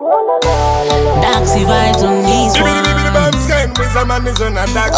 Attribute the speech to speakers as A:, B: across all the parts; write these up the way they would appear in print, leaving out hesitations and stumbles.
A: Daxy vibes on these ones.
B: With a man is on a dark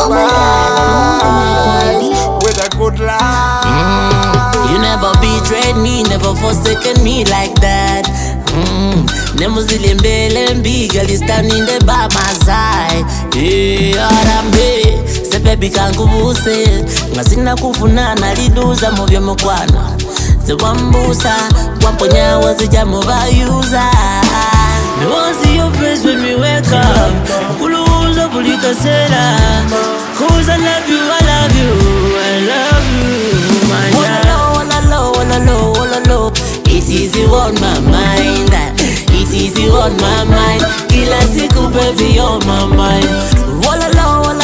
B: vibes with a good life.
A: You never betrayed me, never forsaken me like that. Nemuzilembele mbi, girl is standing there by my side. Yeah, arambe, sebebi kankubuse. Ngasina kufunana, liduza mubyo mukwana. Sewambusa, wamponya wazija mubayuza. Me want see your face when we wake up. Kuluza bulika sera. Cause I love you, I love you, I love you, my God. All alone. It is you on my mind. It is you on my mind. Kila siku baby on my mind. All alone.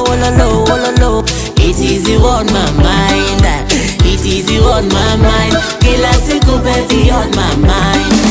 A: It is you on my mind. It is you on my mind. Kila siku baby on my mind.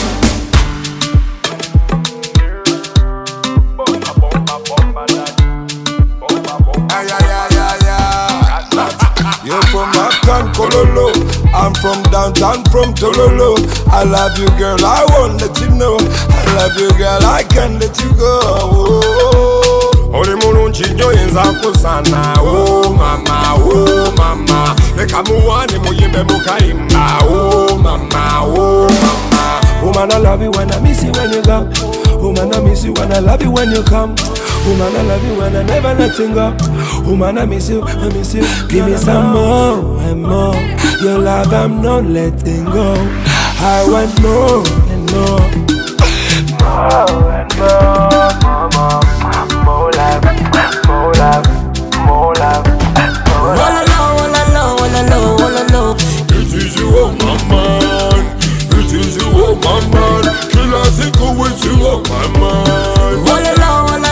B: You're from Uptown, Kololo. I'm from downtown, from Tololo. I love you, girl, I won't let you know. I love you, girl, I can't let you go. Ori mulunchi njoyenza kusana. Oh mama. Leka muwane muyimbe mukaimba. Oh mama. Woman, I love you when I miss you when you go. Woman, I miss you when I love you when you come. Woman, I love you when I never let you go. Woman, I miss you. Give me some more and more. Your love, I'm not letting go. I want more and more. More and more. More love.
A: All alone.
B: It is you on my mind. It is you on my mind. Can I think with you on my mind?
A: All alone.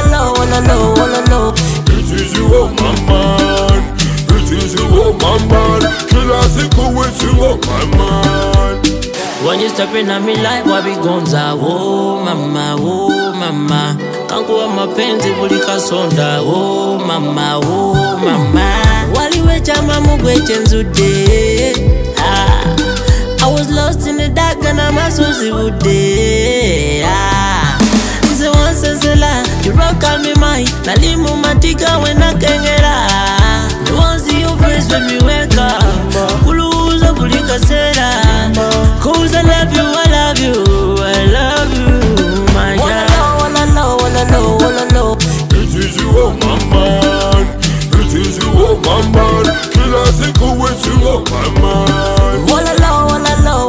B: It is you on my mind. It is you on my mind. Can I think with you on my mind?
A: When you step in on me life, wabi gonza. Oh mama. Kankuwa mapenzi bulika sonda. Oh mama. Waliwe chama mugweche nzude. I was lost in the dark and I'm a Susie Woody. Nze wansesela, you rock call me mine. Nalimu matika when I can get out. You want see your face when we wake up. Kuluza bulika sera. Cause I love you, my God.
B: All alone. It is you on my mind. It is you on my mind. Can I think with you on my mind?
A: All alone.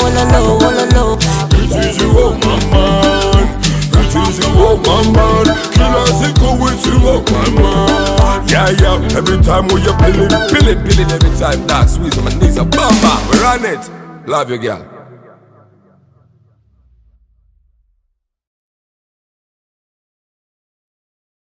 B: It is you on my mind. It is you on my mind. Can I think with you on my mind? Yeah. Every time we are pilling. Every time that squeeze on my knees, bam. We run it. Love you, girl.